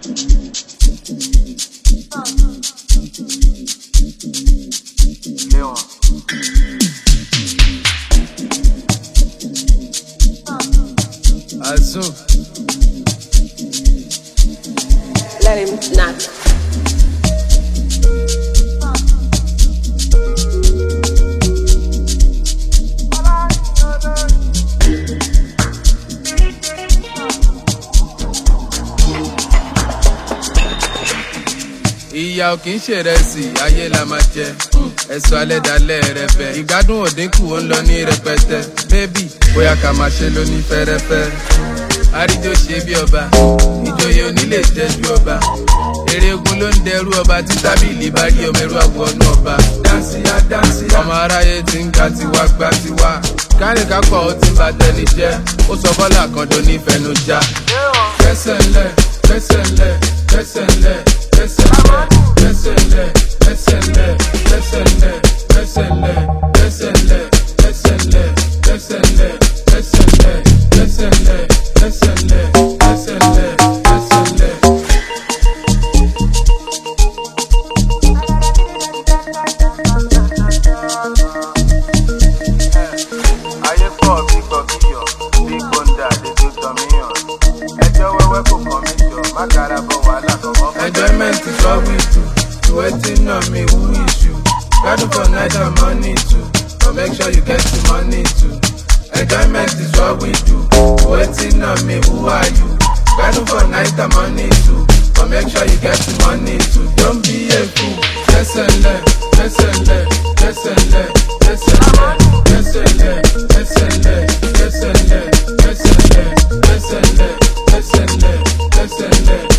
Azul. Let him knock. Ìyà ò kì í ṣèrẹsì, ayé la máa jẹ. Ẹ̀sọ́ alẹ́ dalẹ́ rẹpẹ. Ìgbádùn òdínkù ó ń lọ ní rẹpẹtẹ. Bébì, bóyá ká máa ṣe lóní fẹ́rẹ́fẹ́. Àríjó ṣe bí ọba, ìjòyè onílé tẹ́jú ọba. Èrè ogun ló ń dẹrú ọba tí tábìlì bá rí ọmọ ẹrú àwọnú ọba. Dáńsíyá dáńsíyá. Ọmọ aráyé ti ń ka tiwa gbá tiwa. Kárìnkákọ̀ ó ti bà tẹni jẹ́. Ó sọ bọ́lá kan do nífẹ̀ẹ́nujá. Gbẹ́sẹ̀ ńlẹ̀, gbẹ́sẹ̀ ńlẹ̀, gbẹ́sẹ̀ ńlẹ̀. Enjoyment is what we do. Waiting on me, who is you? Got for night and money too. But make sure you get the money too. Enjoyment is what we do. Waiting on me, who are you? Got for night and money too. But make sure you get the money too. Don't be a fool. Listen, listen, listen, listen, listen,